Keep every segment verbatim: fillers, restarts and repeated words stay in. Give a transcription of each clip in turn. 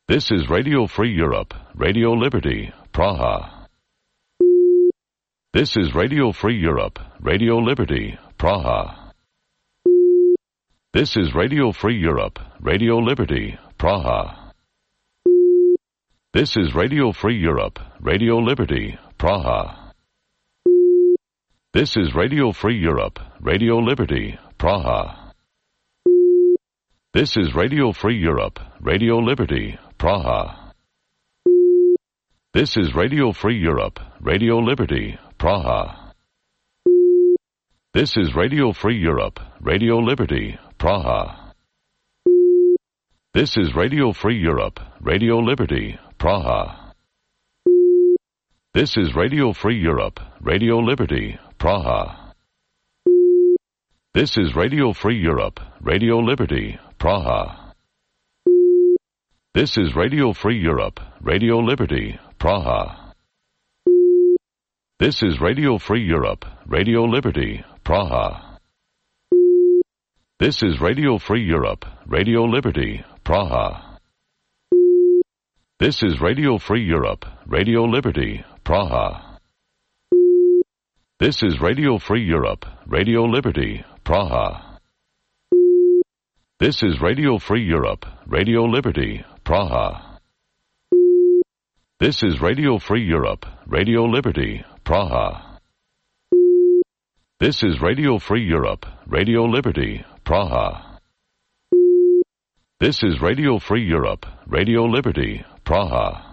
This is Radio Free Europe, Radio Liberty, Praha. This is Radio Free Europe, Radio Liberty, Praha. This is Radio Free Europe, Radio Liberty, Praha. This is Radio Free Europe, Radio Liberty, Praha. This is Radio Free Europe, Radio Liberty, Praha. This is Radio Free Europe, Radio Liberty, Praha. This is Radio Free Europe, Radio Liberty, Praha. This is Radio Free Europe, Radio Liberty, Praha. This is Radio Free Europe, Radio Liberty, Praha. This is Radio Free Europe, Radio Liberty, Praha. This is Radio Free Europe, Radio Liberty, Praha. This is Radio Free Europe, Radio Liberty, Praha. This is Radio Free Europe, Radio Liberty, Praha. This is Radio Free Europe, Radio Liberty, Praha. This is Radio Free Europe, Radio Liberty, Praha. This is Radio Free Europe, Radio Liberty, Praha. This is Radio Free Europe, Radio Liberty, Praha. This is Radio Free Europe, Radio Liberty, Praha. This is Radio Free Europe, Radio Liberty, Praha. This is Radio Free Europe, Radio Liberty, Praha.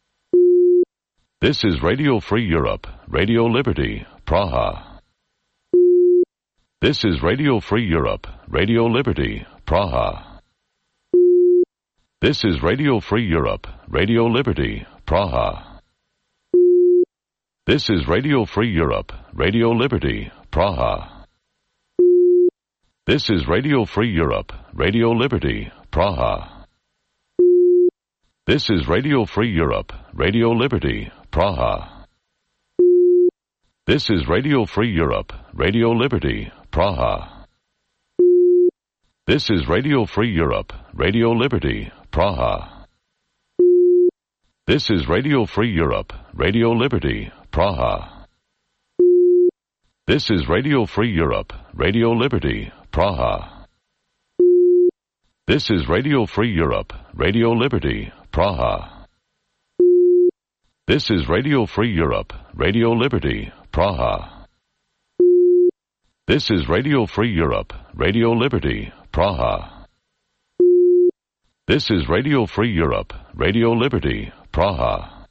This is Radio Free Europe, Radio Liberty, Praha. This is Radio Free Europe, Radio Liberty, Praha. This is Radio Free Europe, Radio Liberty, Praha. This is Radio Free Europe, Radio Liberty, Praha. This is Radio Free Europe, Radio Liberty, Praha. This is Radio Free Europe, Radio Liberty, Praha. This is Radio Free Europe, Radio Liberty, Praha. This is Radio Free Europe, Radio Liberty, Praha. This is Radio Free Europe, Radio Liberty, Praha. This is Radio Free Europe, Radio Liberty, Praha. This is Radio Free Europe, Radio Liberty, Praha. This is Radio Free Europe, Radio Liberty, Praha. This is Radio Free Europe, Radio Liberty, Praha. This is Radio Free Europe, Radio Liberty, Praha.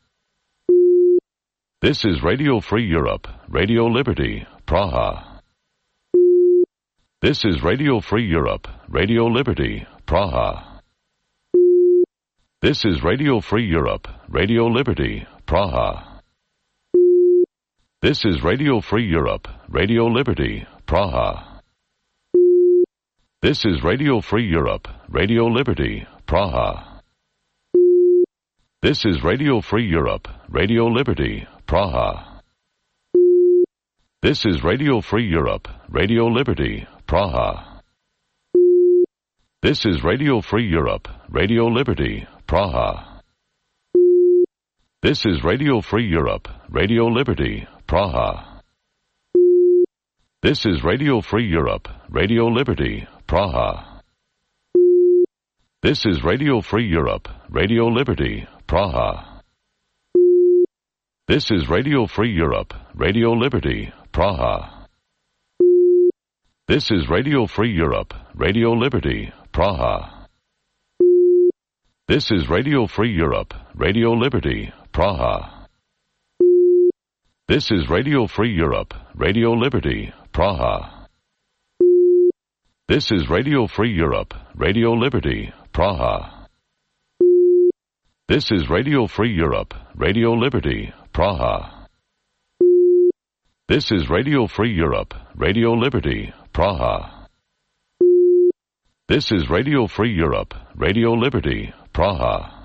This is Radio Free Europe, Radio Liberty, Praha. This is Radio Free Europe, Radio Liberty, Praha. This is Radio Free Europe, Radio Liberty, Praha. This is Radio Free Europe, Radio Liberty, Praha. This is Radio Free Europe, Radio Liberty, Praha. This is Radio Free Europe, Radio Liberty, Praha. This is Radio Free Europe, Radio Liberty, Praha. This is Radio Free Europe, Radio Liberty, Praha. This is Radio Free Europe, Radio Liberty, Praha. This is Radio Free Europe, Radio Liberty, Praha. This is Radio Free Europe, Radio Liberty, Praha. This is Radio Free Europe, Radio Liberty, Praha. This is Radio Free Europe, Radio Liberty, Praha. This is Radio Free Europe, Radio Liberty, Praha. This is Radio Free Europe, Radio Liberty, Praha. This is Radio Free Europe, Radio Liberty, Praha. This is Radio Free Europe, Radio Liberty, Praha. This is Radio Free Europe, Radio Liberty, Praha. This is Radio Free Europe, Radio Liberty, Praha.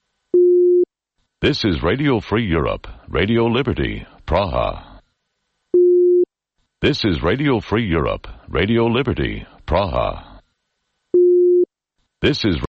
This is Radio Free Europe, Radio Liberty, Praha. This is Radio Free Europe, Radio Liberty, Praha. This is